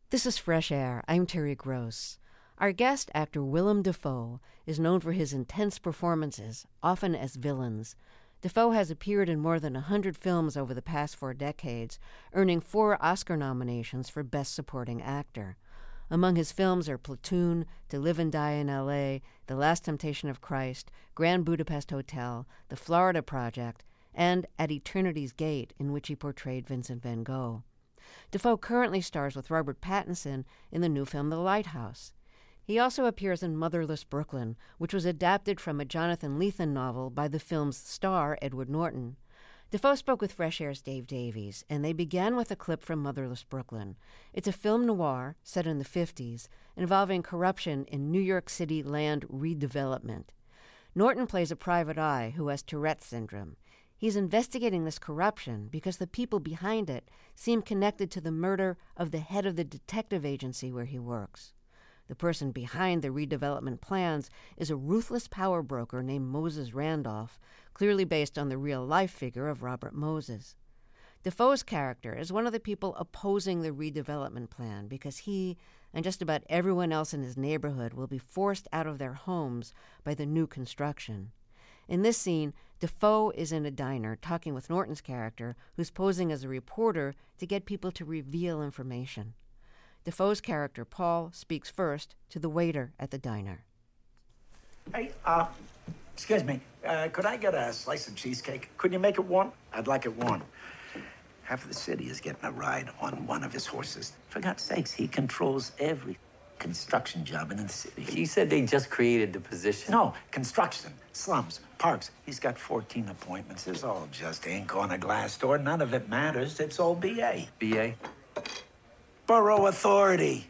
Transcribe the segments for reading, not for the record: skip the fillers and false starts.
This is Fresh Air. I'm Terry Gross. Our guest, actor Willem Dafoe, is known for his intense performances, often as villains. Dafoe has appeared in more than 100 films over the past 4 decades, earning 4 Oscar nominations for Best Supporting Actor. Among his films are Platoon, To Live and Die in L.A., The Last Temptation of Christ, Grand Budapest Hotel, The Florida Project, and At Eternity's Gate, in which he portrayed Vincent van Gogh. Dafoe currently stars with Robert Pattinson in the new film The Lighthouse. He also appears in Motherless Brooklyn, which was adapted from a Jonathan Lethem novel by the film's star, Edward Norton. Dafoe spoke with Fresh Air's Dave Davies, and they began with a clip from Motherless Brooklyn. It's a film noir set in the 50s, involving corruption in New York City land redevelopment. Norton plays a private eye who has Tourette's syndrome. He's investigating this corruption because the people behind it seem connected to the murder of the head of the detective agency where he works. The person behind the redevelopment plans is a ruthless power broker named Moses Randolph, clearly based on the real-life figure of Robert Moses. Dafoe's character is one of the people opposing the redevelopment plan because he and just about everyone else in his neighborhood will be forced out of their homes by the new construction. In this scene, Dafoe is in a diner talking with Norton's character, who's posing as a reporter to get people to reveal information. Dafoe's character, Paul, speaks first to the waiter at the diner. Hey, excuse me, could I get a slice of cheesecake? Could you make it warm? I'd like it warm. Half of the city is getting a ride on one of his horses. For God's sakes, he controls every construction job in the city. You said they just created the position. No, construction, slums, parks. He's got 14 appointments. It's all just ink on a glass door. None of it matters. It's all BA. BA? Borough Authority.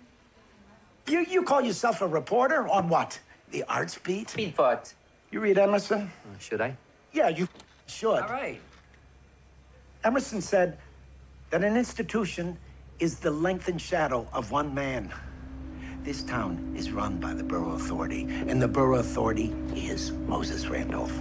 You call yourself a reporter on what? The Arts Beat? Beat what? You read Emerson? Should I? Yeah, you should. All right. Emerson said that an institution is the lengthened shadow of one man. This town is run by the Borough Authority, and the Borough Authority is Moses Randolph.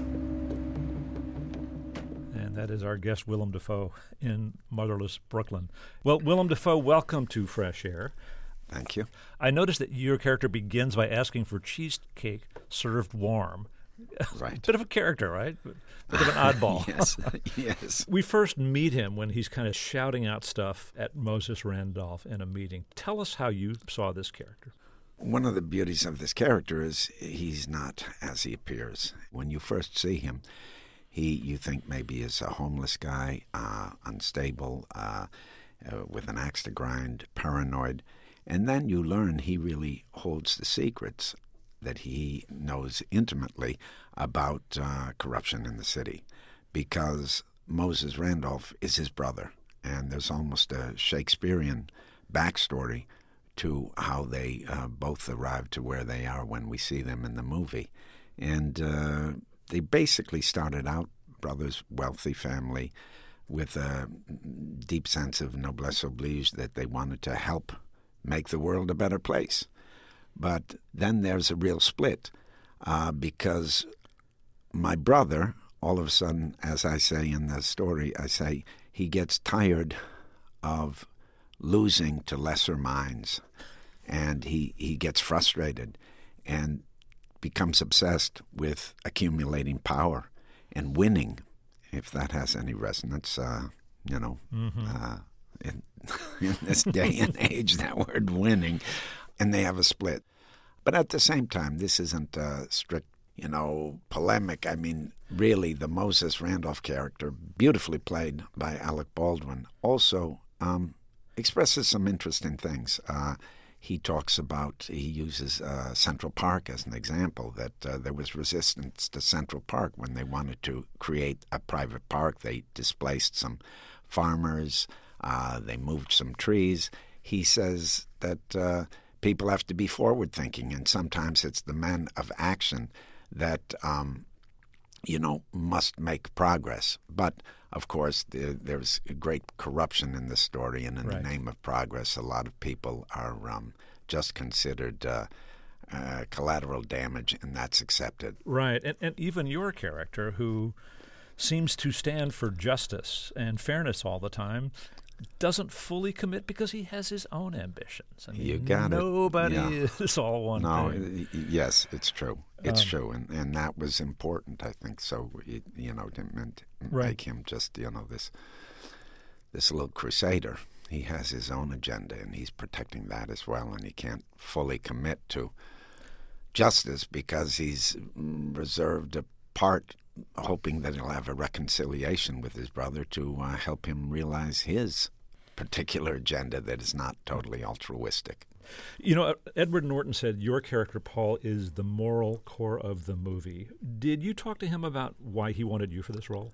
And that is our guest, Willem Dafoe, in Motherless Brooklyn. Well, Willem Dafoe, welcome to Fresh Air. Thank you. I noticed that your character begins by asking for cheesecake served warm. Right. Bit of a character, right? Bit of an oddball. Yes, yes. We first meet him when he's kind of shouting out stuff at Moses Randolph in a meeting. Tell us how you saw this character. One of the beauties of this character is he's not as he appears. When you first see him, you think maybe is a homeless guy, unstable, with an axe to grind, paranoid. And then you learn he really holds the secrets that he knows intimately about corruption in the city, because Moses Randolph is his brother, and there's almost a Shakespearean backstory to how they both arrived to where they are when we see them in the movie. And they basically started out brothers, wealthy family, with a deep sense of noblesse oblige that they wanted to help make the world a better place. But then there's a real split because my brother, all of a sudden, as I say in the story, I say he gets tired of losing to lesser minds, and he gets frustrated and becomes obsessed with accumulating power and winning, if that has any resonance, in this day and age, that word winning. And they have a split. But at the same time, this isn't a strict, polemic. I mean, really, the Moses Randolph character, beautifully played by Alec Baldwin, also expresses some interesting things. He uses Central Park as an example, that there was resistance to Central Park when they wanted to create a private park. They displaced some farmers. They moved some trees. He says that people have to be forward-thinking, and sometimes it's the men of action that, must make progress. But, of course, there's great corruption in this story, and in the name of progress, a lot of people are just considered collateral damage, and that's accepted. Right, and even your character, who seems to stand for justice and fairness all the time, doesn't fully commit because he has his own ambitions. I mean, you got nobody it. is all one thing. Yes, it's true. It's true, and that was important, I think. So to make him just this little crusader. He has his own agenda, and he's protecting that as well. And he can't fully commit to justice because he's reserved a part, hoping that he'll have a reconciliation with his brother to help him realize his particular agenda that is not totally altruistic. Edward Norton said your character, Paul, is the moral core of the movie. Did you talk to him about why he wanted you for this role?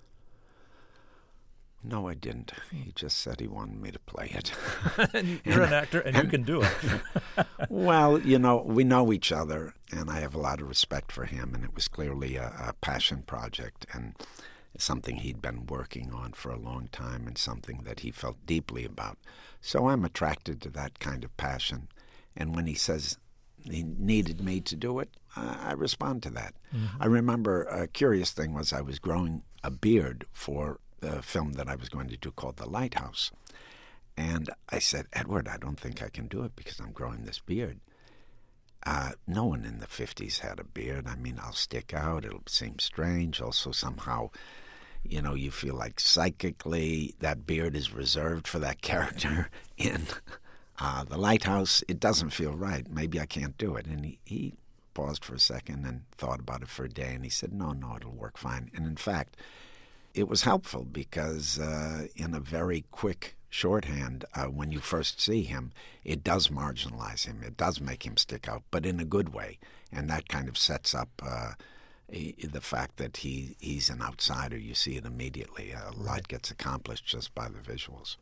No, I didn't. He just said he wanted me to play it. You're an actor, and you can do it. Well, we know each other, and I have a lot of respect for him, and it was clearly a passion project and something he'd been working on for a long time and something that he felt deeply about. So I'm attracted to that kind of passion, and when he says he needed me to do it, I respond to that. Mm-hmm. I remember a curious thing was I was growing a beard for the film that I was going to do called The Lighthouse. And I said, Edward, I don't think I can do it because I'm growing this beard. No one in the 50s had a beard. I mean, I'll stick out. It'll seem strange. Also, somehow, you feel like psychically that beard is reserved for that character in The Lighthouse. It doesn't feel right. Maybe I can't do it. And he paused for a second and thought about it for a day. And he said, no, it'll work fine. And in fact, it was helpful because in a very quick shorthand, when you first see him, it does marginalize him. It does make him stick out, but in a good way. And that kind of sets up the fact that he's an outsider. You see it immediately. A lot gets accomplished just by the visuals.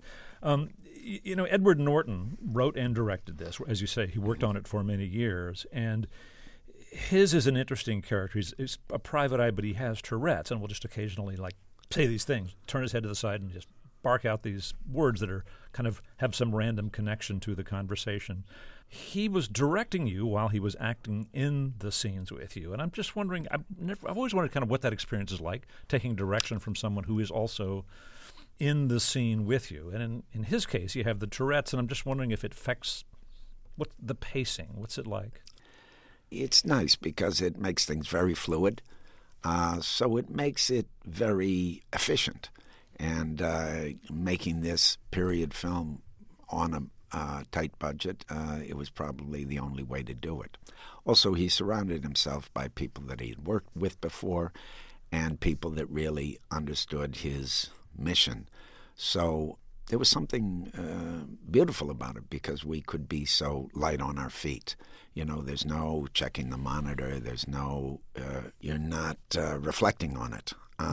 Edward Norton wrote and directed this. As you say, he worked on it for many years. And his is an interesting character. He's a private eye, but he has Tourette's and will just occasionally, say these things, turn his head to the side and just bark out these words that are kind of have some random connection to the conversation. He was directing you while he was acting in the scenes with you. And I'm just wondering, I've always wondered kind of what that experience is like, taking direction from someone who is also in the scene with you. And in his case, you have the Tourette's, and I'm just wondering if it affects the pacing. What's it like? It's nice because it makes things very fluid. So it makes it very efficient. And making this period film on a tight budget, it was probably the only way to do it. Also, he surrounded himself by people that he had worked with before and people that really understood his mission. So there was something beautiful about it because we could be so light on our feet. There's no checking the monitor. There's no, you're not reflecting on it,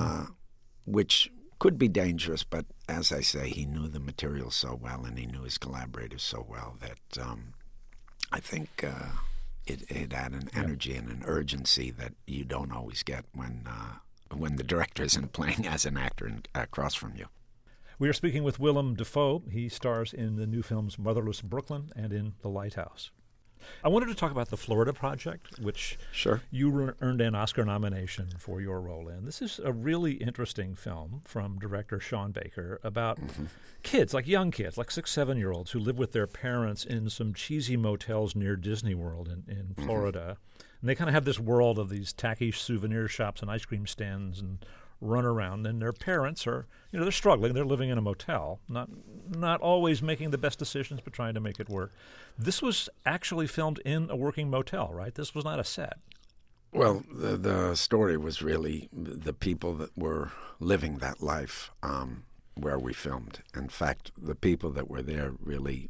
which could be dangerous. But as I say, he knew the material so well and he knew his collaborators so well that I think it had an energy and an urgency that you don't always get when the director isn't playing as an actor across from you. We are speaking with Willem Dafoe. He stars in the new films Motherless Brooklyn and in The Lighthouse. I wanted to talk about the Florida Project, which you earned an Oscar nomination for your role in. This is a really interesting film from director Sean Baker about kids, like young kids, like 6, 7-year-olds who live with their parents in some cheesy motels near Disney World in Florida. And they kind of have this world of these tacky souvenir shops and ice cream stands and run around, and their parents are, they're struggling. They're living in a motel, not always making the best decisions, but trying to make it work. This was actually filmed in a working motel, right? This was not a set. Well, the story was really the people that were living that life where we filmed. In fact, the people that were there really,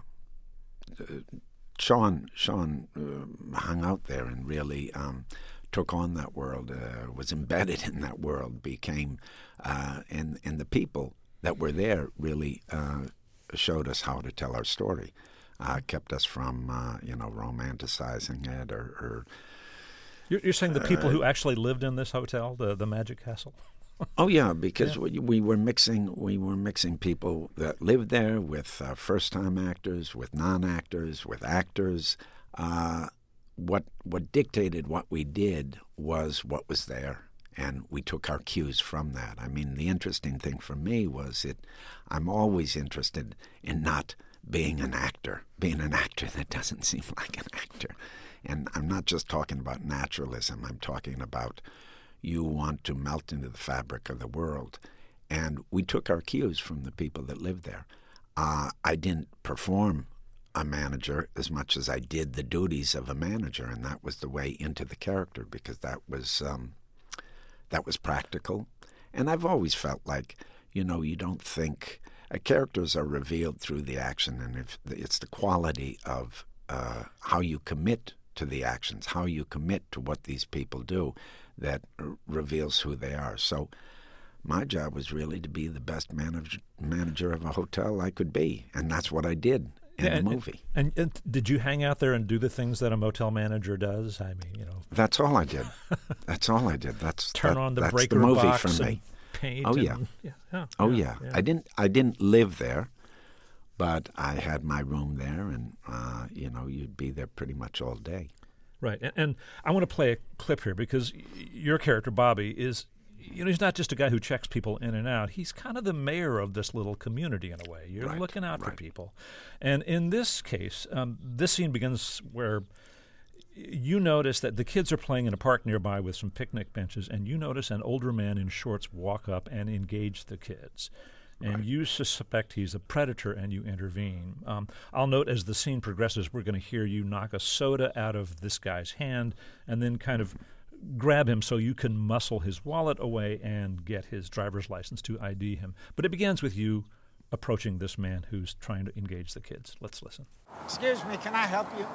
Sean hung out there and really took on that world, was embedded in that world, became, and the people that were there really showed us how to tell our story, kept us from, romanticizing it or You're saying the people who actually lived in this hotel, the Magic Castle? Oh yeah, because we were mixing people that lived there with first-time actors, with non-actors, with actors. What dictated what we did was what was there, and we took our cues from that. I mean, the interesting thing for me was I'm always interested in not being an actor that doesn't seem like an actor. And I'm not just talking about naturalism. I'm talking about you want to melt into the fabric of the world. And we took our cues from the people that lived there. I didn't perform a manager as much as I did the duties of a manager, and that was the way into the character, because that was practical. And I've always felt like, you don't think characters are revealed through the action, and if it's the quality of how you commit to the actions, how you commit to what these people do, that reveals who they are. So my job was really to be the best manager of a hotel I could be, and that's what I did in the movie. And did you hang out there and do the things that a motel manager does? I mean, That's all I did. That's all I did. Turn on the that's breaker the movie box for me. and paint. Oh yeah. Yeah. I didn't live there, but I had my room there, and you'd be there pretty much all day. Right, and I want to play a clip here because your character Bobby is, he's not just a guy who checks people in and out. He's kind of the mayor of this little community in a way. You're looking out for people, and in this case, this scene begins where you notice that the kids are playing in a park nearby with some picnic benches, and you notice an older man in shorts walk up and engage the kids. And you suspect he's a predator, and you intervene. I'll note as the scene progresses, we're going to hear you knock a soda out of this guy's hand and then kind of grab him so you can muscle his wallet away and get his driver's license to ID him. But it begins with you approaching this man who's trying to engage the kids. Let's listen. Excuse me, can I help you?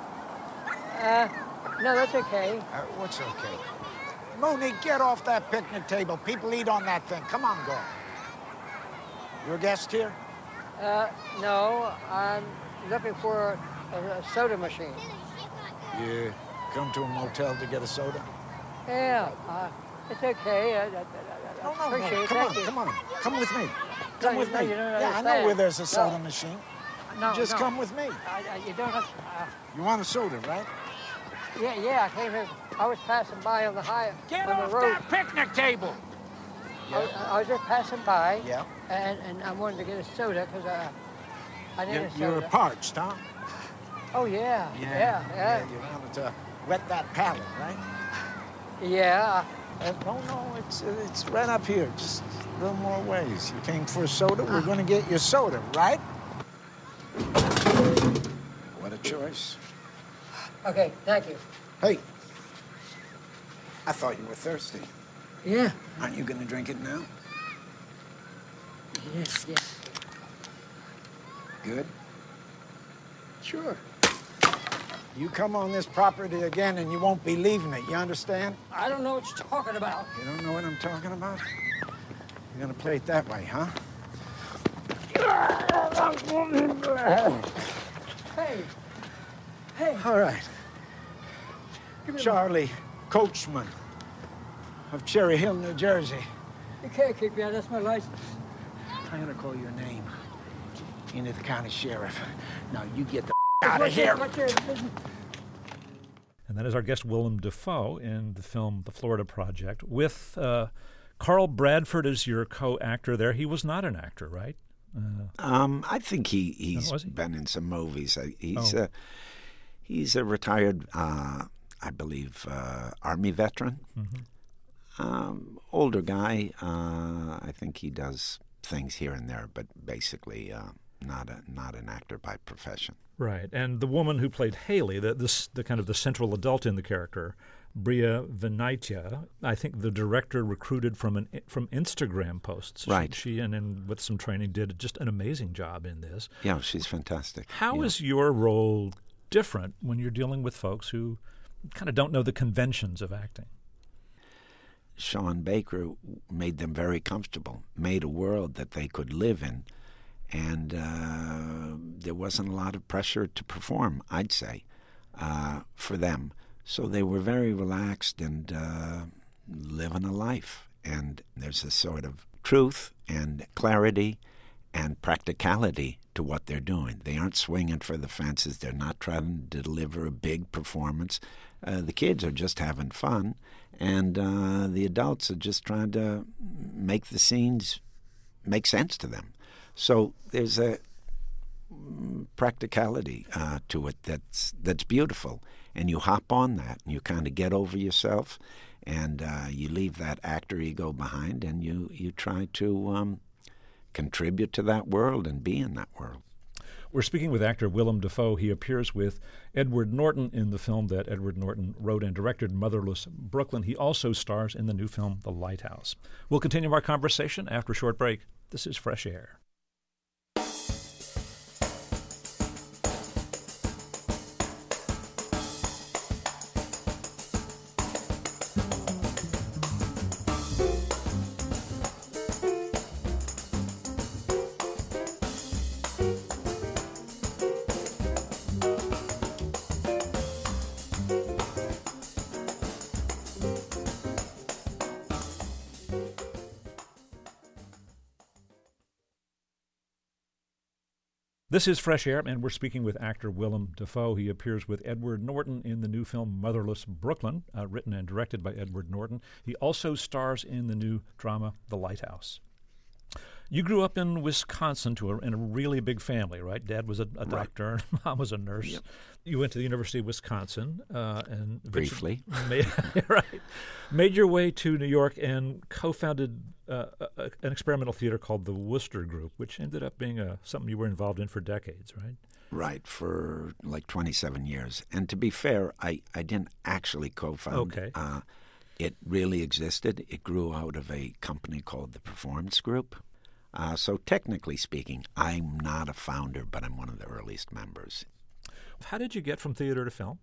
No, that's okay. What's okay? Monique, get off that picnic table. People eat on that thing. Come on, girl. You're a guest here? No, I'm looking for a soda machine. You come to a motel to get a soda? Yeah, it's okay. No, appreciate it. Come on. Come with me. Come with me. You don't Yeah, I know where there's a soda machine. No, Just come with me. You don't have. You want a soda, right? Yeah, I came here. I was passing by on the Get on off the road. that picnic table! I was just passing by. Yeah. And I wanted to get a soda because I need a soda. You're parched, huh? Oh yeah. You wanted to wet that palate, right? Yeah. No, it's right up here. Just a little more ways. You came for a soda. We're going to get you soda, right? What a choice. Okay, thank you. Hey, I thought you were thirsty. Yeah. Aren't you going to drink it now? Yeah. Good. Sure. You come on this property again and you won't be leaving it, you understand? I don't know what you're talking about. You don't know what I'm talking about? You're going to play it that way, huh? Hey. All right. Charlie Coachman of Cherry Hill, New Jersey. You can't kick me out. That's my license. I'm going to call your name into the county sheriff. Now, you get the out of here. And that is our guest, Willem Dafoe, in the film The Florida Project, with Carl Bradford as your co-actor there. He was not an actor, right? I think he's been in some movies. He's a retired, I believe, Army veteran. Mm-hmm. Older guy. I think he does things here and there, but basically not an actor by profession. Right, and the woman who played Haley, the kind of the central adult in the character, Bria Venaitia, I think the director recruited from Instagram posts. Right. She and with some training did just an amazing job in this. Yeah, she's fantastic. How is your role different when you're dealing with folks who kind of don't know the conventions of acting? Sean Baker made them very comfortable, made a world that they could live in, and there wasn't a lot of pressure to perform, I'd say, for them. So they were very relaxed and living a life. And there's a sort of truth and clarity and practicality to what they're doing. They aren't swinging for the fences. They're not trying to deliver a big performance. The kids are just having fun, and the adults are just trying to make the scenes make sense to them. So there's a practicality to it that's beautiful, and you hop on that, and you kind of get over yourself, and you leave that actor ego behind, and you try to contribute to that world and be in that world. We're speaking with actor Willem Dafoe. He appears with Edward Norton in the film that Edward Norton wrote and directed, Motherless Brooklyn. He also stars in the new film, The Lighthouse. We'll continue our conversation after a short break. This is Fresh Air. This is Fresh Air, and we're speaking with actor Willem Dafoe. He appears with Edward Norton in the new film Motherless Brooklyn, written and directed by Edward Norton. He also stars in the new drama The Lighthouse. You grew up in Wisconsin in a really big family, right? Dad was a doctor, and Mom was a nurse. Yep. You went to the University of Wisconsin. And briefly. Made your way to New York and co-founded an experimental theater called the Wooster Group, which ended up being something you were involved in for decades, right? Right, for like 27 years. And to be fair, I didn't actually co-found. Okay. It really existed. It grew out of a company called the Performance Group. So technically speaking, I'm not a founder, but I'm one of the earliest members. How did you get from theater to film?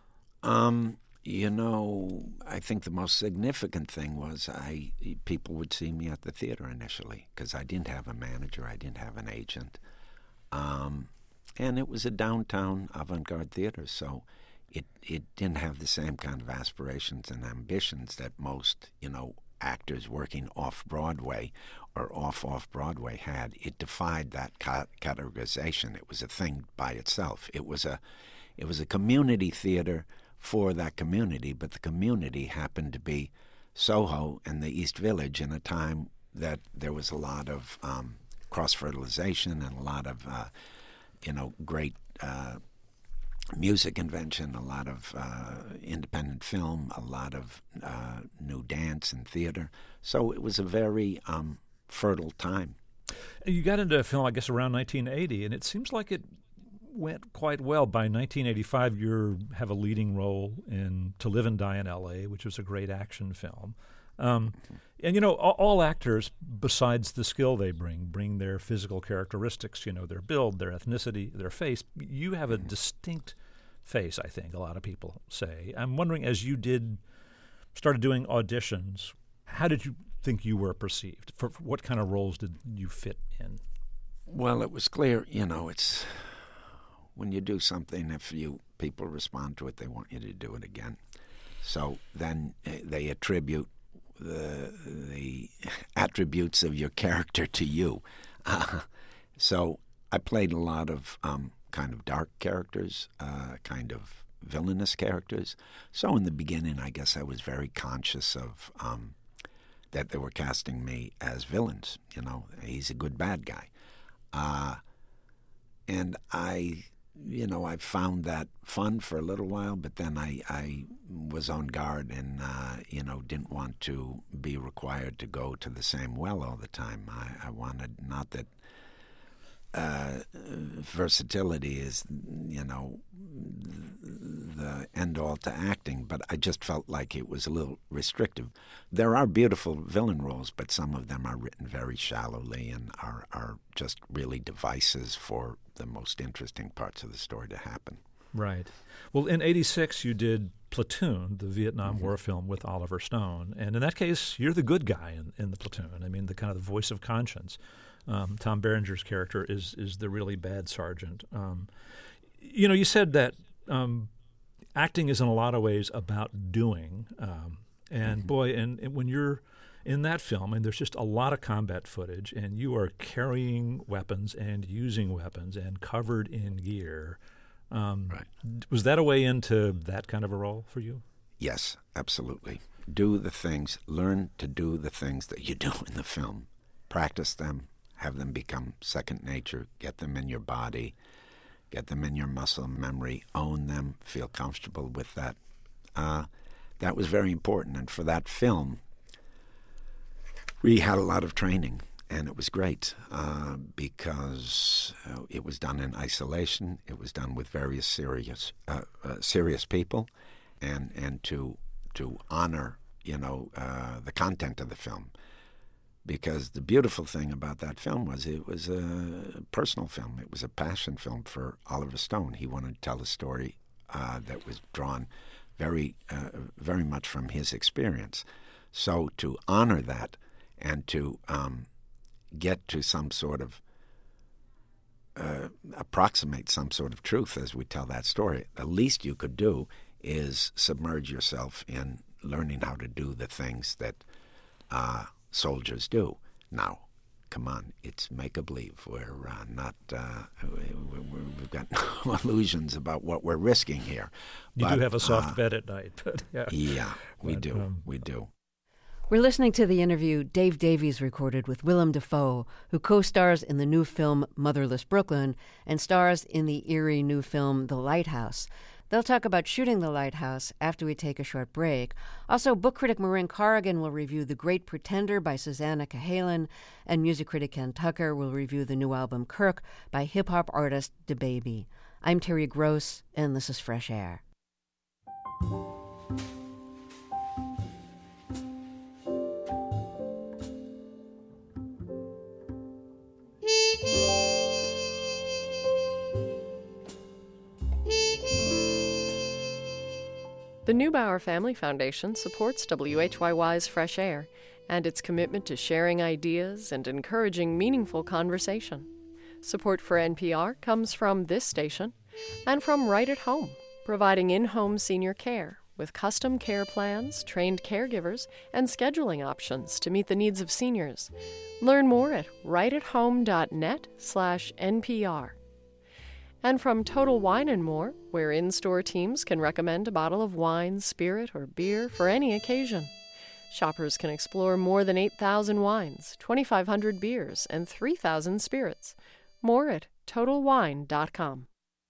I think the most significant thing was people would see me at the theater initially because I didn't have a manager, I didn't have an agent. And it was a downtown avant-garde theater, so it didn't have the same kind of aspirations and ambitions that most, actors working off-Broadway or off-Broadway had. It defied that categorization. It was a thing by itself. It was a community theater for that community, but the community happened to be Soho and the East Village in a time that there was a lot of cross-fertilization and a lot of, great music invention, a lot of independent film, a lot of new dance and theater. So it was a very fertile time. You got into film, I guess, around 1980, and it seems like it went quite well. By 1985, you have a leading role in To Live and Die in L.A., which was a great action film. And, all actors, besides the skill they bring their physical characteristics, their build, their ethnicity, their face. You have a distinct face, I think, a lot of people say. I'm wondering, as you started doing auditions, how did you think you were perceived? For what kind of roles did you fit in? Well, it was clear, it's when you do something, if people respond to it, they want you to do it again. So then they attribute the attributes of your character to you. So I played a lot of kind of dark characters, kind of villainous characters. So in the beginning, I guess I was very conscious of that they were casting me as villains. He's a good bad guy. And I found that fun for a little while, but then I was on guard and, didn't want to be required to go to the same well all the time. I wanted, not that versatility is, the end-all to acting, but I just felt like it was a little restrictive. There are beautiful villain roles, but some of them are written very shallowly and are just really devices for the most interesting parts of the story to happen. Right. Well, in '86, you did Platoon, the Vietnam War film with Oliver Stone, and in that case, you're the good guy in the platoon. I mean, the kind of the voice of conscience. Tom Berenger's character is the really bad sergeant. You said that acting is in a lot of ways about doing, and boy, and when you're in that film, and there's just a lot of combat footage, and you are carrying weapons and using weapons and covered in gear. Right. Was that a way into that kind of a role for you? Yes, absolutely. Do the things, learn to do the things that you do in the film. Practice them, have them become second nature, get them in your body, get them in your muscle memory, own them, feel comfortable with that. That was very important, and for that film, we had a lot of training, and it was great because it was done in isolation. It was done with various serious people, and to honor, the content of the film. Because the beautiful thing about that film was it was a personal film. It was a passion film for Oliver Stone. He wanted to tell a story that was drawn very much from his experience. So to honor that and to get to some sort of approximate some sort of truth as we tell that story, the least you could do is submerge yourself in learning how to do the things that soldiers do. Now, come on, it's make-a-believe. We're not, we've got no illusions about what we're risking here. You do have a soft bed at night, but yeah. Yeah, we do. We're listening to the interview Dave Davies recorded with Willem Dafoe, who co-stars in the new film Motherless Brooklyn and stars in the eerie new film The Lighthouse. They'll talk about shooting The Lighthouse after we take a short break. Also, book critic Marin Corrigan will review The Great Pretender by Susanna Cahalan, and music critic Ken Tucker will review the new album Kirk by hip-hop artist DaBaby. I'm Terry Gross, and this is Fresh Air. The Neubauer Family Foundation supports WHYY's Fresh Air and its commitment to sharing ideas and encouraging meaningful conversation. Support for NPR comes from this station and from Right at Home, providing in-home senior care with custom care plans, trained caregivers, and scheduling options to meet the needs of seniors. Learn more at rightathome.net/NPR. And from Total Wine & More, where in-store teams can recommend a bottle of wine, spirit, or beer for any occasion. Shoppers can explore more than 8,000 wines, 2,500 beers, and 3,000 spirits. More at TotalWine.com.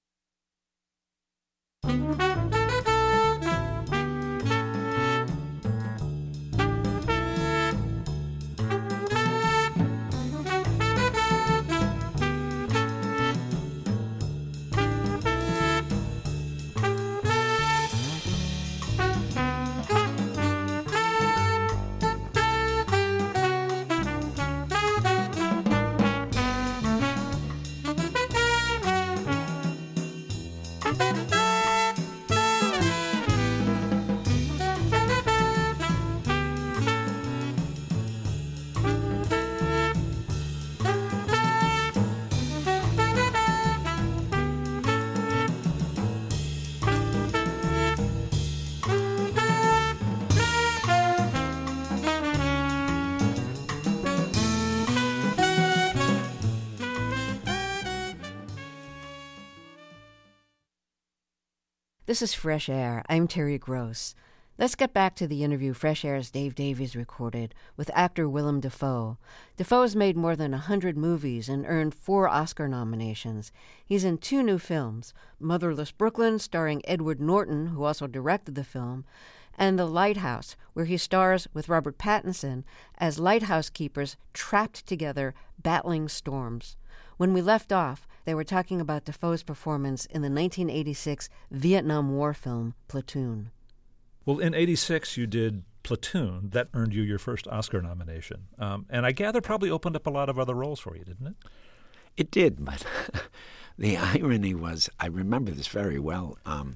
This is Fresh Air. I'm Terry Gross. Let's get back to the interview Fresh Air's Dave Davies recorded with actor Willem Dafoe. Dafoe's made more than 100 movies and earned 4 Oscar nominations. He's in 2 new films, Motherless Brooklyn, starring Edward Norton, who also directed the film, and The Lighthouse, where he stars with Robert Pattinson as lighthouse keepers trapped together, battling storms. When we left off, they were talking about Dafoe's performance in the 1986 Vietnam War film Platoon. Well, in 86, you did Platoon. That earned you your first Oscar nomination. And I gather probably opened up a lot of other roles for you, didn't it? It did, but the irony was, I remember this very well,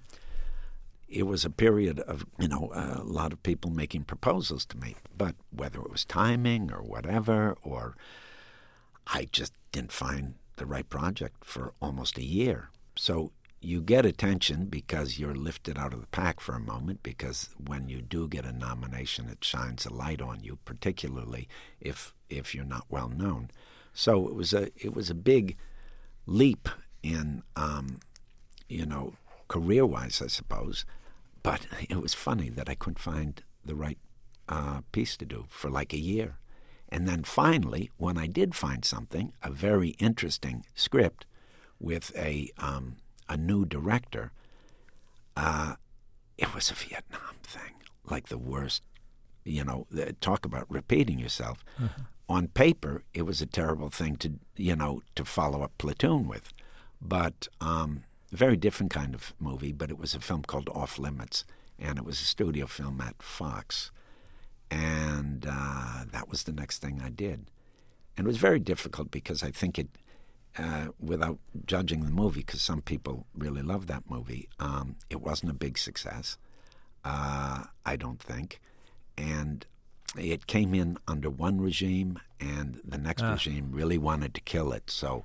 it was a period of, a lot of people making proposals to me. But whether it was timing or whatever, or I just didn't find the right project for almost a year. So you get attention because you're lifted out of the pack for a moment, because when you do get a nomination, it shines a light on you, particularly if you're not well known. So it was a big leap in, career-wise, I suppose. But it was funny that I couldn't find the right piece to do for like a year. And then finally, when I did find something, a very interesting script with a new director, it was a Vietnam thing, like the worst, talk about repeating yourself. Mm-hmm. On paper, it was a terrible thing to follow up Platoon with. But a very different kind of movie, but it was a film called Off Limits, and it was a studio film at Fox. And that was the next thing I did. And it was very difficult because I think it, without judging the movie, because some people really love that movie, it wasn't a big success, I don't think. And it came in under one regime, and the next regime really wanted to kill it. So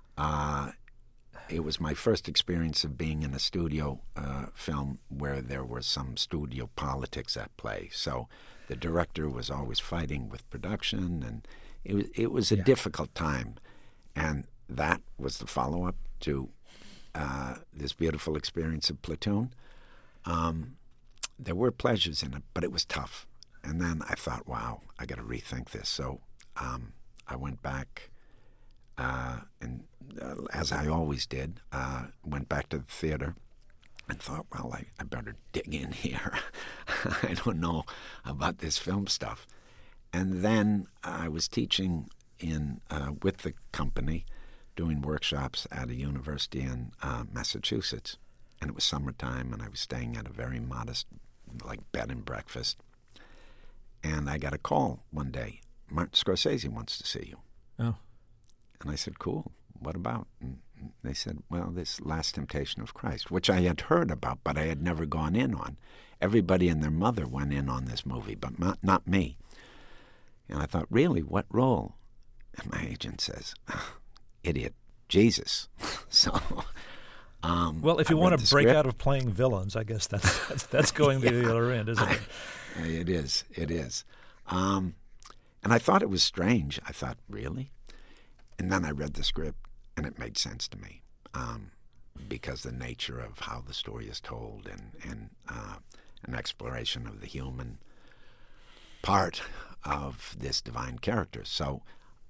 it was my first experience of being in a studio film where there was some studio politics at play. So the director was always fighting with production, and it was a difficult time. And that was the follow-up to this beautiful experience of Platoon. There were pleasures in it, but it was tough. And then I thought, wow, I got to rethink this. So I went back, and as I always did, went back to the theater and thought, well, I better dig in here. I don't know about this film stuff. And then I was teaching with the company, doing workshops at a university in Massachusetts. And it was summertime, and I was staying at a very modest, bed and breakfast. And I got a call one day. Martin Scorsese wants to see you. Oh. And I said, cool. What about? And they said, well, this Last Temptation of Christ, which I had heard about, but I had never gone in on. Everybody and their mother went in on this movie, but not me. And I thought, really, what role? And my agent says, idiot, Jesus. So, well, if you want to break out of playing villains, I guess that's going to the other end, isn't it? It is. And I thought it was strange. I thought, really? And then I read the script, and it made sense to me, because the nature of how the story is told and an exploration of the human part of this divine character. So,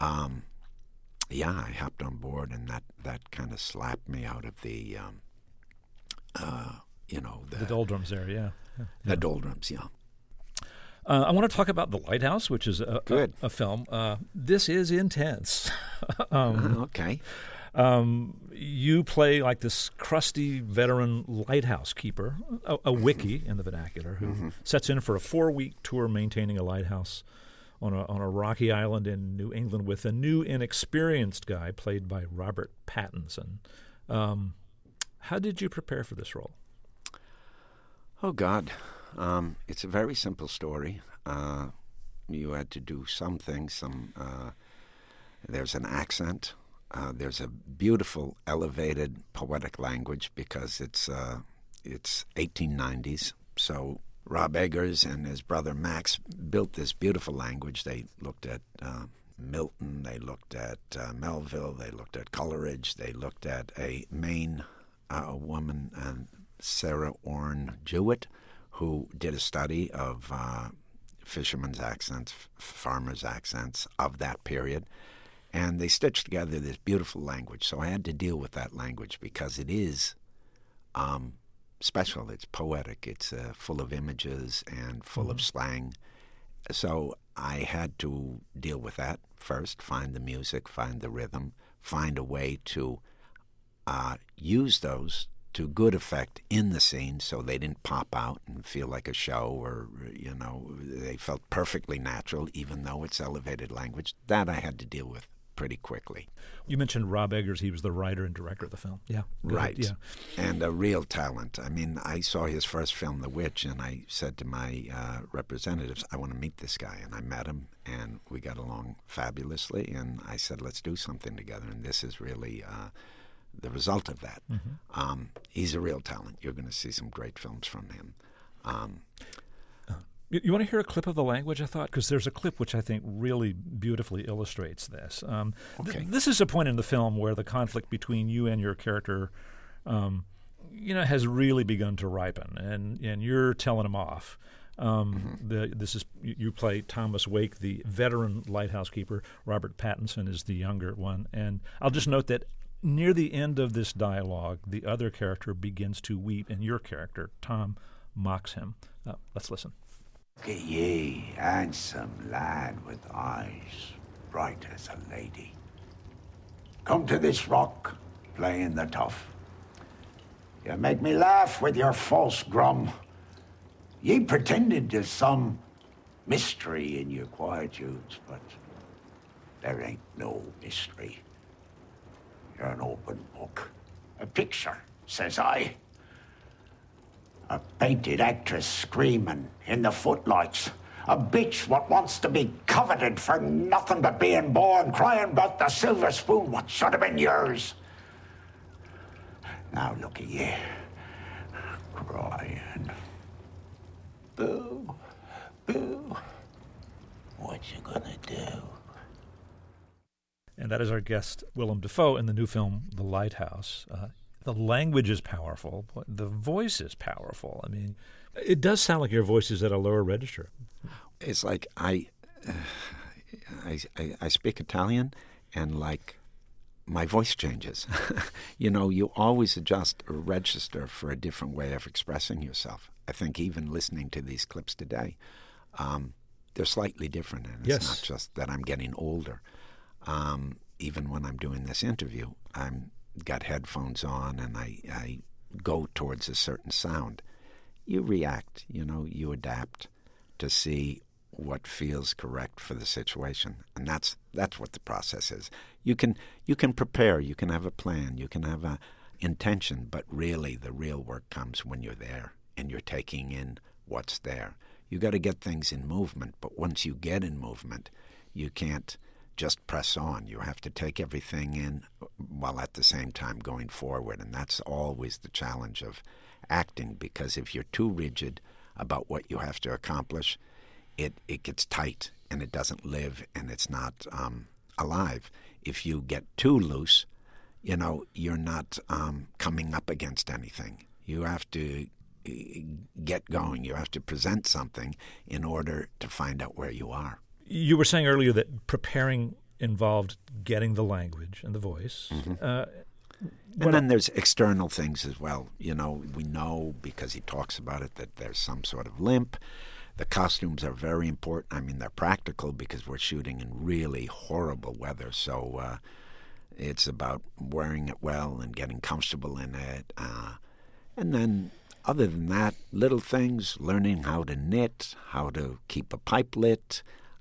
I hopped on board, and that kind of slapped me out of the doldrums there, yeah. The doldrums, yeah. I want to talk about The Lighthouse, which is a film. This is intense. Okay. You play like this crusty veteran lighthouse keeper, a wickie in the vernacular, who sets in for a 4-week tour maintaining a lighthouse on a rocky island in New England with a new inexperienced guy played by Robert Pattinson. How did you prepare for this role? Oh, God. It's a very simple story. You had to do some things. There's an accent. There's a beautiful, elevated, poetic language because it's 1890s. So Rob Eggers and his brother Max built this beautiful language. They looked at Milton. They looked at Melville. They looked at Coleridge. They looked at a Maine woman, Sarah Orne Jewett, who did a study of fishermen's accents, farmers' accents of that period. And they stitched together this beautiful language. So I had to deal with that language because it is special. It's poetic. It's full of images and full of slang. So I had to deal with that first, find the music, find the rhythm, find a way to use those to good effect in the scene so they didn't pop out and feel like a show or, they felt perfectly natural even though it's elevated language. That I had to deal with pretty quickly. You mentioned Rob Eggers. He was the writer and director of the film. Yeah. Right. Yeah. And a real talent. I mean, I saw his first film, The Witch, and I said to my representatives, I want to meet this guy. And I met him, and we got along fabulously. And I said, let's do something together. And this is really the result of that. He's a real talent. You're going to see some great films from him. You want to hear a clip of the language, I thought? Because there's a clip which I think really beautifully illustrates this. Okay. This is a point in the film where the conflict between you and your character, has really begun to ripen, and you're telling him off. You play Thomas Wake, the veteran lighthouse keeper. Robert Pattinson is the younger one. And I'll just note that near the end of this dialogue, the other character begins to weep, and your character, Tom, mocks him. Let's listen. Look at ye, handsome lad with eyes bright as a lady. Come to this rock, playing the tough. You make me laugh with your false grum. Ye pretended there's some mystery in your quietudes, but there ain't no mystery. You're an open book. A picture, says I. A painted actress screaming in the footlights. A bitch what wants to be coveted for nothing but being born, crying about the silver spoon what should have been yours. Now look at you, crying. Boo, boo. What you gonna do? And that is our guest, Willem Dafoe, in the new film, The Lighthouse. The language is powerful. The voice is powerful. I mean, it does sound like your voice is at a lower register. It's like I speak Italian, and like my voice changes. You always adjust a register for a different way of expressing yourself. I think even listening to these clips today, they're slightly different. And it's not just that I'm getting older. Even when I'm doing this interview, I'm got headphones on and I go towards a certain sound. You react, you adapt to see what feels correct for the situation. And that's what the process is. You can prepare, you can have a plan, you can have a intention, but really the real work comes when you're there and you're taking in what's there. You got to get things in movement, but once you get in movement, you can't just press on. You have to take everything in while at the same time going forward. And that's always the challenge of acting, because if you're too rigid about what you have to accomplish, it gets tight and it doesn't live and it's not alive. If you get too loose, you're not coming up against anything. You have to get going. You have to present something in order to find out where you are. You were saying earlier that preparing involved getting the language and the voice. And then there's external things as well. We know, because he talks about it, that there's some sort of limp. The costumes are very important. I mean, they're practical because we're shooting in really horrible weather. So it's about wearing it well and getting comfortable in it. And then other than that, little things, learning how to knit, how to keep a pipe lit,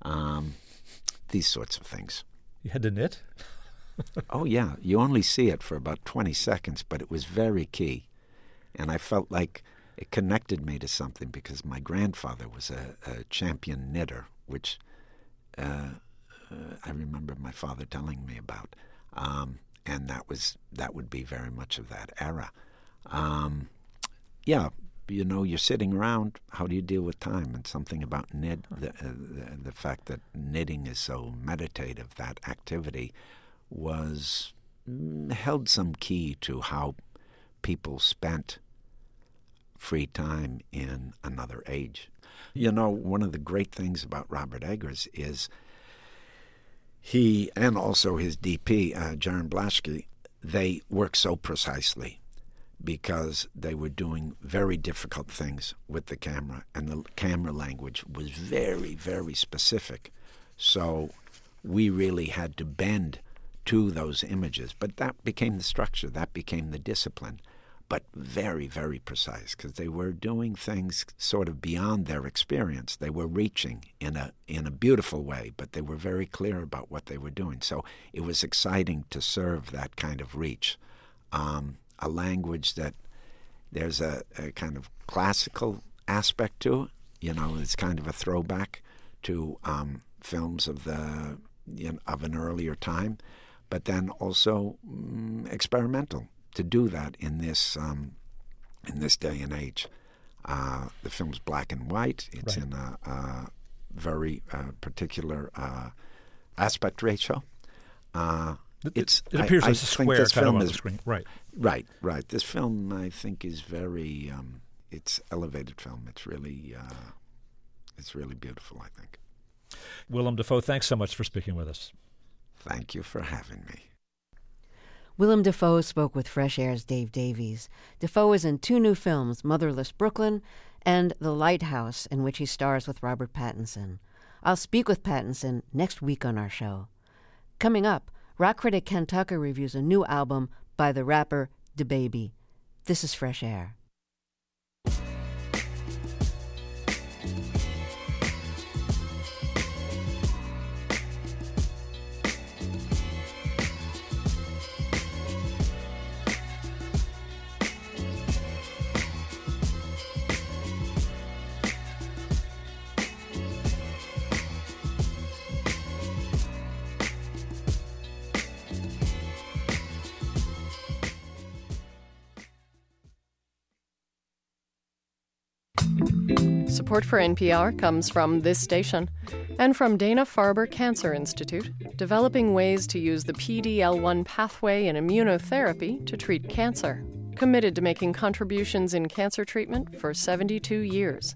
these sorts of things. You had to knit? Oh, yeah. You only see it for about 20 seconds, but it was very key. And I felt like it connected me to something because my grandfather was a champion knitter, which I remember my father telling me about. And that would be very much of that era. You're sitting around. How do you deal with time? And something about the fact that knitting is so meditative, that activity held some key to how people spent free time in another age. One of the great things about Robert Eggers is he, and also his DP, Jaron Blaschke, they work so precisely, because they were doing very difficult things with the camera, and the camera language was very, very specific. So we really had to bend to those images. But that became the structure, that became the discipline, but very, very precise, because they were doing things sort of beyond their experience. They were reaching in a beautiful way, but they were very clear about what they were doing. So it was exciting to serve that kind of reach. A language that there's a kind of classical aspect to it. It's kind of a throwback to films of an earlier time, but then also experimental to do that in this day and age. The film's black and white. It's in a very particular aspect ratio. It appears as a square kind of on the screen. Right. This film, I think, is very it's elevated film. It's really beautiful, I think. Willem Dafoe, thanks so much for speaking with us. Thank you for having me. Willem Dafoe spoke with Fresh Air's Dave Davies. Dafoe is in 2 new films, Motherless Brooklyn and The Lighthouse, in which he stars with Robert Pattinson. I'll speak with Pattinson next week on our show. Coming up, rock critic Ken Tucker reviews a new album by the rapper DaBaby. This is Fresh Air. Support for NPR comes from this station and from Dana-Farber Cancer Institute, developing ways to use the PD-L1 pathway in immunotherapy to treat cancer. Committed to making contributions in cancer treatment for 72 years.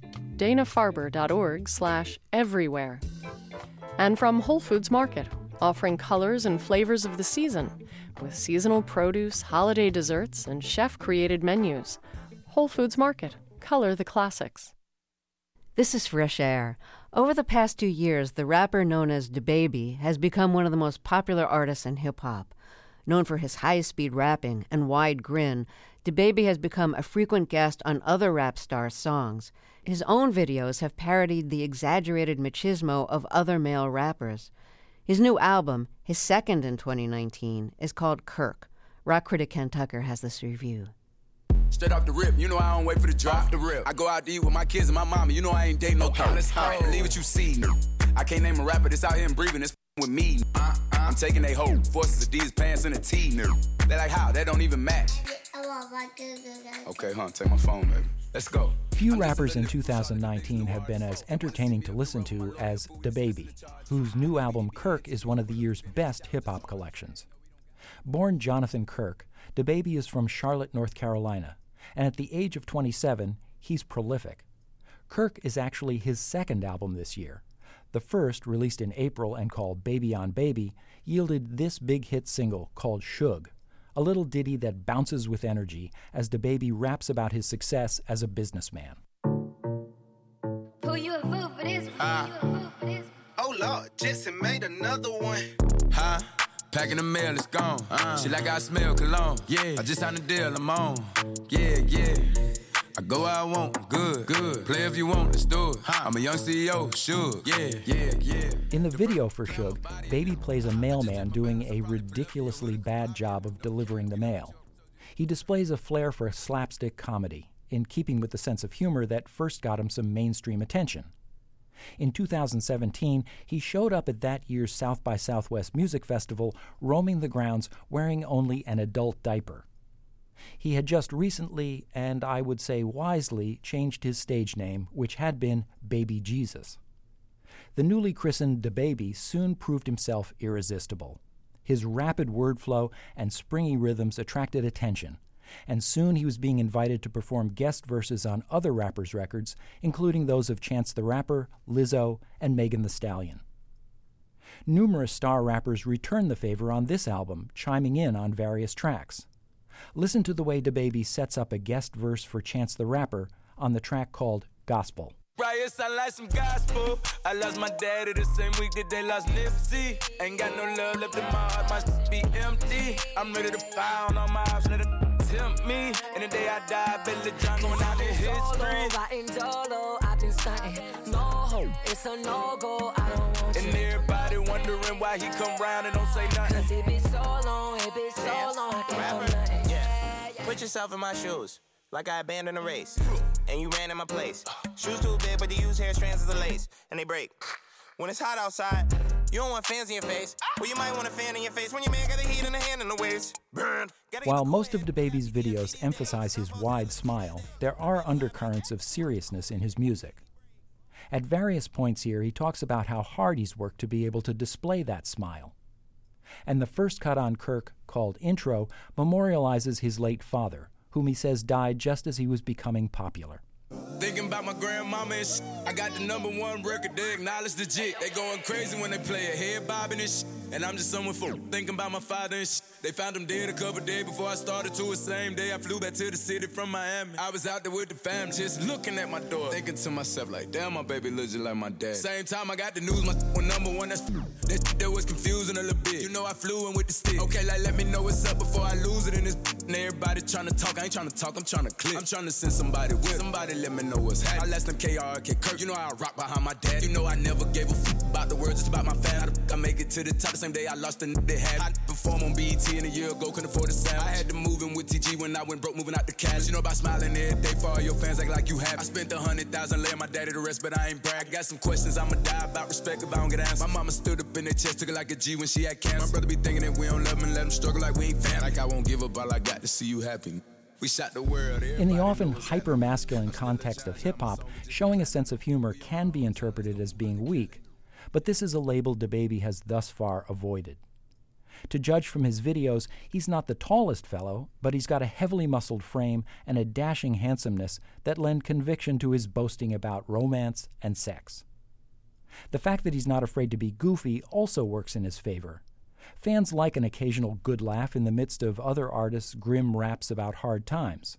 danafarber.org/everywhere. And from Whole Foods Market, offering colors and flavors of the season with seasonal produce, holiday desserts, and chef-created menus. Whole Foods Market. Color the classics. This is Fresh Air. Over the past 2 years, the rapper known as DaBaby has become one of the most popular artists in hip-hop. Known for his high-speed rapping and wide grin, DaBaby has become a frequent guest on other rap stars' songs. His own videos have parodied the exaggerated machismo of other male rappers. His new album, his second in 2019, is called Kirk. Rock critic Ken Tucker has this review. Straight off the rip, you know I don't wait for the drop the rip. I go out to eat with my kids and my mama, you know I ain't dating no countless. Believe what you see. I can't name a rapper that's out here and breathing, it's with me. I'm taking they whole forces of these pants and a tee. They like how? That don't even match. Okay, take my phone, baby. Let's go. Few rappers in 2019 have been as entertaining to listen to as DaBaby, whose new album Kirk is one of the year's best hip-hop collections. Born Jonathan Kirk, DaBaby is from Charlotte, North Carolina, and at the age of 27, he's prolific. Kirk is actually his second album this year. The first, released in April and called Baby on Baby, yielded this big hit single called Suge, a little ditty that bounces with energy as DaBaby raps about his success as a businessman. Pull you a fool for this, Oh Lord, Jetson made another one. Packing the mail, it's gone. She like I smell cologne. Yeah, I just signed a deal, I'm on. Yeah. I go where I want, good. Play if you want, let's do it. I'm a young CEO, sure. Yeah. In the video for Suge, Baby plays a mailman doing a ridiculously bad job of delivering the mail. He displays a flair for slapstick comedy, in keeping with the sense of humor that first got him some mainstream attention. In 2017, he showed up at that year's South by Southwest Music Festival, roaming the grounds wearing only an adult diaper. He had just recently, and I would say wisely, changed his stage name, which had been Baby Jesus. The newly christened DaBaby soon proved himself irresistible. His rapid word flow and springy rhythms attracted attention, and soon he was being invited to perform guest verses on other rappers' records, including those of Chance the Rapper, Lizzo, and Megan Thee Stallion. Numerous star rappers returned the favor on this album, chiming in on various tracks. Listen to the way DaBaby sets up a guest verse for Chance the Rapper on the track called Gospel. Right, it sound like some gospel. I lost my daddy the same week that they lost Nipsey. Ain't got no love left in my heart, my shit be empty. I'm ready to fire on my option, let it tempt me. And the day I die, Billy John going down in history. Riding solo, I've been stunting. No hope, it's a no-go, I don't want you. And everybody wondering why he come round and don't say nothing. Cause it be so long, I can't know nothing. Put yourself in my shoes, like I abandoned a race, and you ran in my place. Shoes too big, but they use hair strands as a lace, and they break. When it's hot outside, You don't want fans in your face. Well, you might want a fan in your face when your man got a heat in the hand and the waist. Burn. While most of DaBaby's videos emphasize his wide smile, there are undercurrents of seriousness in his music. At various points here, he talks about how hard he's worked to be able to display that smile. And the first cut on Kirk, called Intro, memorializes his late father, whom he says died just as he was becoming popular. Thinking about my grandmama and shit. I got the #1 record, they acknowledge the jig. They going crazy when they play it, head bobbing and shit. And I'm just someone fool. Thinking about my father and shit. They found him dead a couple days before I started to. The same day I flew back to the city from Miami. I was out there with the fam, just looking at my door, thinking to myself like, damn, my baby looks just like my dad. Same time I got the news, my #1, that's that shit that was confusing a little bit. You know I flew in with the stick. Okay, like let me know what's up before I lose it in this. And everybody trying to talk, I ain't trying to talk, I'm trying to click. I'm trying to send somebody with. Somebody let me know what's happening. I last them KRK Kirk, you know how I rock behind my dad. You know I never gave a about the words, it's about my fan. I make it to the top the same day I lost the they had. I performed on BET and a year ago, couldn't afford the sound. I had to move in with TG when I went broke, moving out the cash. You know about smiling every day for all your fans, act like you have. I spent 100,000 laying my daddy to rest, but I ain't brag. Got some questions, I'ma die about respect if I don't get answers. My mama stood up in their chest, took it like a G when she had cancer. My brother be thinking that we don't love him and let him struggle like we ain't family. Like I won't give up all I got to see you happy. We shot the world. In the often hyper-masculine context of hip-hop, showing a sense of humor can be interpreted as being weak, but this is a label DaBaby has thus far avoided. To judge from his videos, he's not the tallest fellow, but he's got a heavily muscled frame and a dashing handsomeness that lend conviction to his boasting about romance and sex. The fact that he's not afraid to be goofy also works in his favor. Fans like an occasional good laugh in the midst of other artists' grim raps about hard times.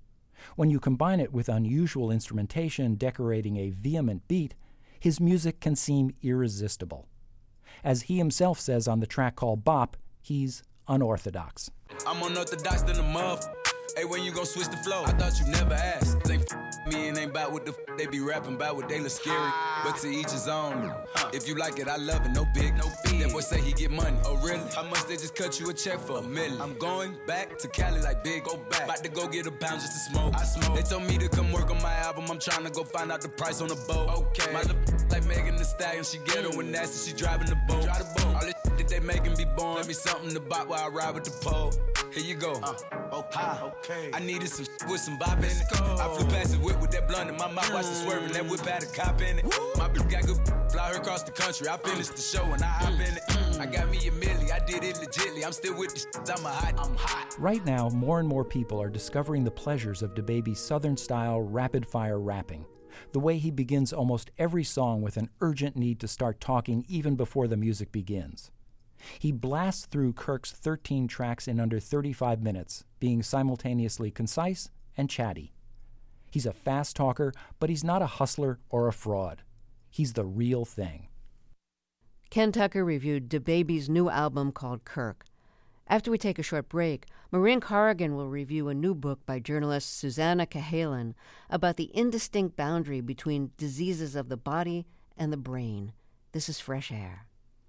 When you combine it with unusual instrumentation decorating a vehement beat, his music can seem irresistible. As he himself says on the track called Bop, he's unorthodox. I'm unorthodox than a muff. Hey, when you gon' switch the flow? I thought you never asked. They me and ain't about what the they be rapping about, what they look scary. But to each his own. If you like it, I love it. No big, no fee. That boy say he get money. Oh really? How much they just cut you a check for? $1 million. I'm going back to Cali like big. Go back. About to go get a pound just to smoke. I smoke. They told me to come work on my album. I'm trying to go find out the price on the boat. Okay. My little like Megan Thee Stallion. She ghetto and nasty. She driving the boat. Drive the boat. All this that they making be born. Let me something to buy while I ride with the pole. Here you go. Okay. I needed some with some bop in it. I flew past the whip with that blunt in my mouth, watched it swerving. That whip had a cop in it. My bitch got good, fly her across the country. I finished the show and I hop in it. I got me a milli, I did it legitly. I'm still with the shit, I'm hot. Right now, more and more people are discovering the pleasures of DaBaby's Southern-style rapid-fire rapping. The way he begins almost every song with an urgent need to start talking even before the music begins. He blasts through Kirk's 13 tracks in under 35 minutes, being simultaneously concise and chatty. He's a fast talker, but he's not a hustler or a fraud. He's the real thing. Ken Tucker reviewed DaBaby's new album called Kirk. After we take a short break, Maureen Corrigan will review a new book by journalist Susannah Cahalan about the indistinct boundary between diseases of the body and the brain. This is Fresh Air.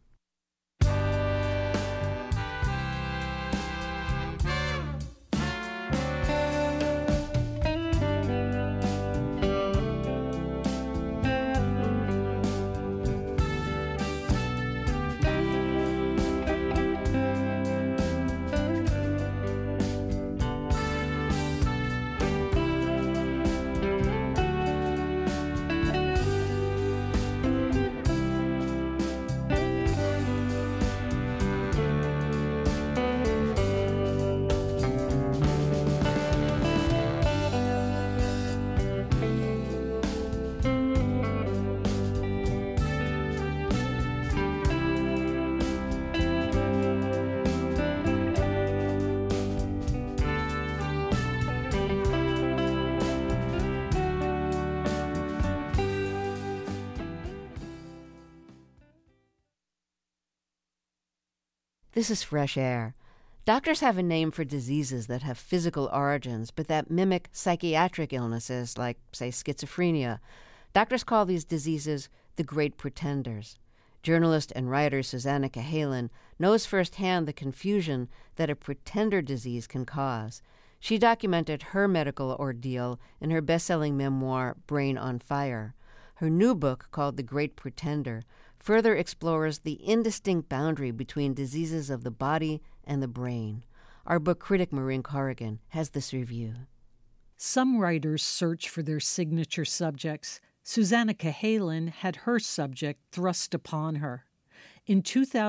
This is Fresh Air. Doctors have a name for diseases that have physical origins, but that mimic psychiatric illnesses like, say, schizophrenia. Doctors call these diseases the Great Pretenders. Journalist and writer Susannah Cahalan knows firsthand the confusion that a pretender disease can cause. She documented her medical ordeal in her best-selling memoir, Brain on Fire. Her new book, called The Great Pretender, further explores the indistinct boundary between diseases of the body and the brain. Our book critic Maureen Corrigan has this review. Some writers search for their signature subjects. Susanna Cahalan had her subject thrust upon her. In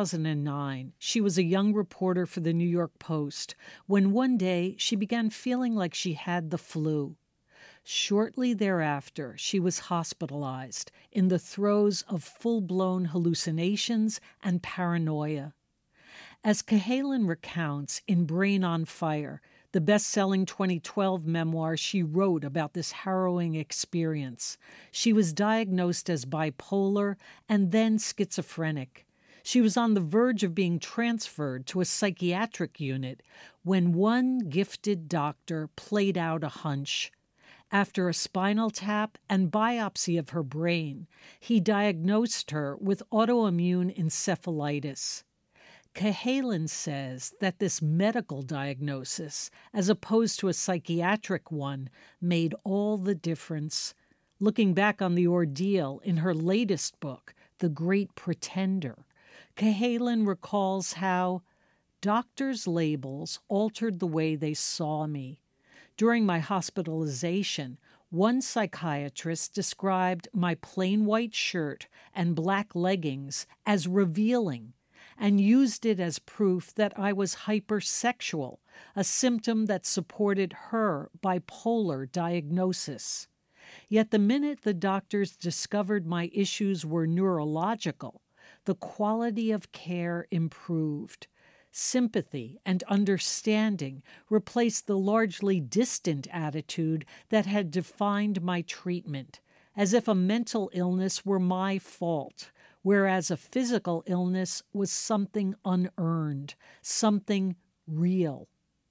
2009, she was a young reporter for the New York Post when one day she began feeling like she had the flu. Shortly thereafter, she was hospitalized in the throes of full-blown hallucinations and paranoia. As Cahalan recounts in Brain on Fire, the best-selling 2012 memoir she wrote about this harrowing experience, she was diagnosed as bipolar and then schizophrenic. She was on the verge of being transferred to a psychiatric unit when one gifted doctor played out a hunch. After a spinal tap and biopsy of her brain, he diagnosed her with autoimmune encephalitis. Cahalan says that this medical diagnosis, as opposed to a psychiatric one, made all the difference. Looking back on the ordeal in her latest book, The Great Pretender, Cahalan recalls how doctors' labels altered the way they saw me. During my hospitalization, one psychiatrist described my plain white shirt and black leggings as revealing and used it as proof that I was hypersexual, a symptom that supported her bipolar diagnosis. Yet the minute the doctors discovered my issues were neurological, the quality of care improved. Sympathy and understanding replaced the largely distant attitude that had defined my treatment, as if a mental illness were my fault, whereas a physical illness was something unearned, something real.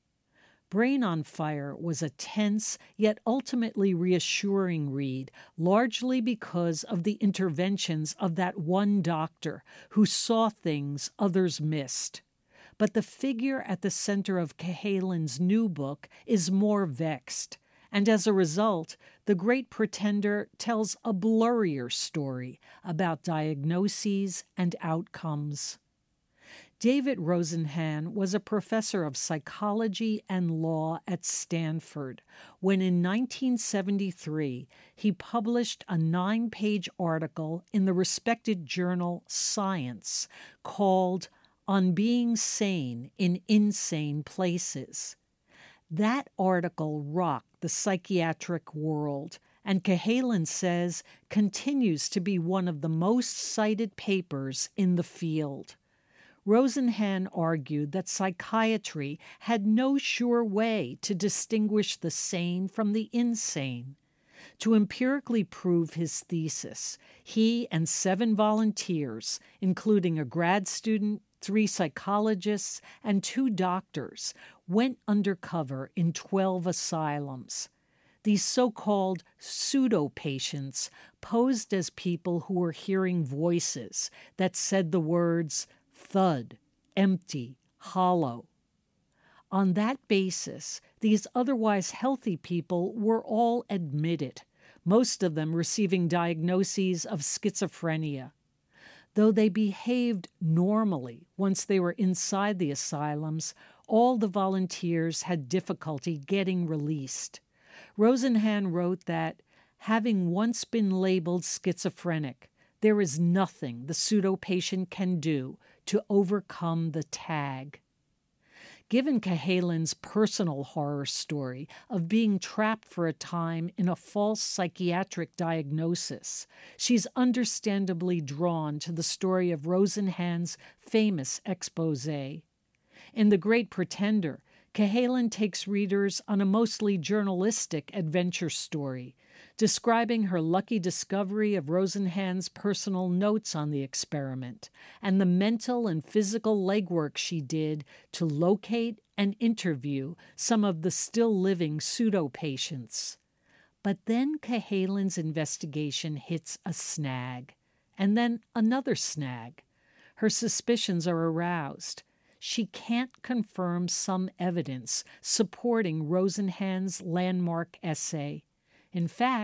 Brain on Fire was a tense yet ultimately reassuring read, largely because of the interventions of that one doctor who saw things others missed. But the figure at the center of Cahalan's new book is more vexed, and as a result, The Great Pretender tells a blurrier story about diagnoses and outcomes. David Rosenhan was a professor of psychology and law at Stanford when in 1973 he published a 9-page article in the respected journal Science called On Being Sane in Insane Places. That article rocked the psychiatric world, and Cahalan says continues to be one of the most cited papers in the field. Rosenhan argued that psychiatry had no sure way to distinguish the sane from the insane. To empirically prove his thesis, he and 7 volunteers, including a grad student, 3 psychologists, and 2 doctors, went undercover in 12 asylums. These so-called pseudo-patients posed as people who were hearing voices that said the words thud, empty, hollow. On that basis, these otherwise healthy people were all admitted, most of them receiving diagnoses of schizophrenia. Though they behaved normally once they were inside the asylums, all the volunteers had difficulty getting released. Rosenhan wrote that, having once been labeled schizophrenic, there is nothing the pseudo-patient can do to overcome the tag. Given Cahalan's personal horror story of being trapped for a time in a false psychiatric diagnosis, she's understandably drawn to the story of Rosenhan's famous exposé. In The Great Pretender, Cahalan takes readers on a mostly journalistic adventure story, describing her lucky discovery of Rosenhan's personal notes on the experiment and the mental and physical legwork she did to locate and interview some of the still-living pseudo-patients. But then Cahalan's investigation hits a snag, and then another snag. Her suspicions are aroused. She can't confirm some evidence supporting Rosenhan's landmark essay. In fact,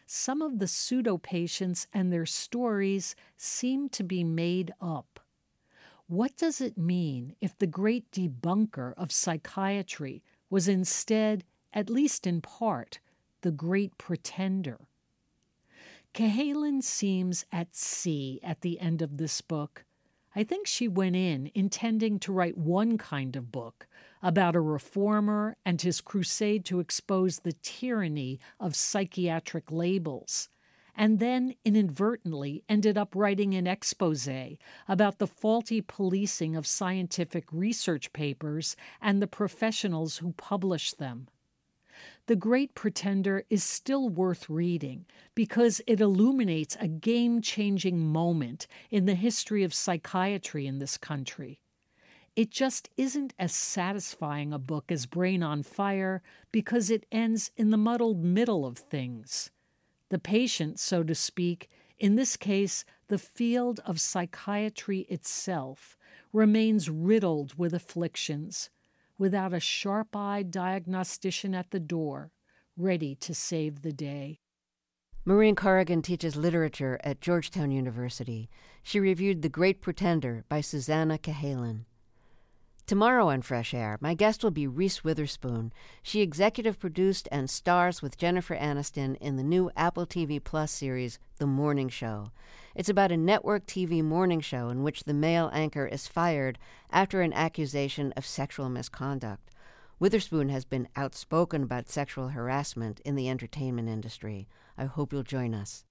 some of the pseudo-patients and their stories seem to be made up. What does it mean if the great debunker of psychiatry was instead, at least in part, the great pretender? Cahalan seems at sea at the end of this book. I think she went in intending to write one kind of book about a reformer and his crusade to expose the tyranny of psychiatric labels, and then inadvertently ended up writing an exposé about the faulty policing of scientific research papers and the professionals who publish them. The Great Pretender is still worth reading because it illuminates a game-changing moment in the history of psychiatry in this country. It just isn't as satisfying a book as Brain on Fire because it ends in the muddled middle of things. The patient, so to speak, in this case, the field of psychiatry itself, remains riddled with afflictions, without a sharp-eyed diagnostician at the door, ready to save the day. Maureen Corrigan teaches literature at Georgetown University. She reviewed The Great Pretender by Susannah Cahalan. Tomorrow on Fresh Air, my guest will be Reese Witherspoon. She executive produced and stars with Jennifer Aniston in the new Apple TV Plus series, The Morning Show. It's about a network TV morning show in which the male anchor is fired after an accusation of sexual misconduct. Witherspoon has been outspoken about sexual harassment in the entertainment industry. I hope you'll join us.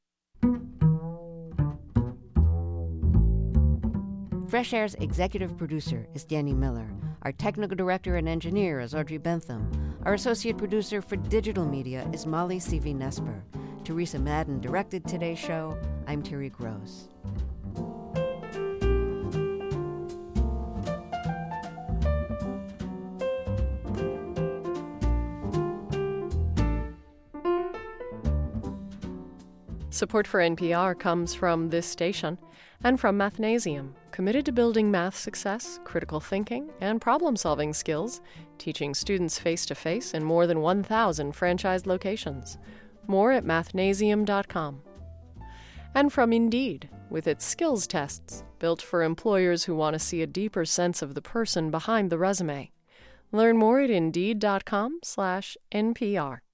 Fresh Air's executive producer is Danny Miller. Our technical director and engineer is Audrey Bentham. Our associate producer for digital media is Molly Seavey-Nesper. Teresa Madden directed today's show. I'm Terry Gross. Support for NPR comes from this station and from Mathnasium, committed to building math success, critical thinking, and problem-solving skills, teaching students face-to-face in more than 1,000 franchised locations. More at mathnasium.com. And from Indeed, with its skills tests, built for employers who want to see a deeper sense of the person behind the resume. Learn more at Indeed.com/NPR.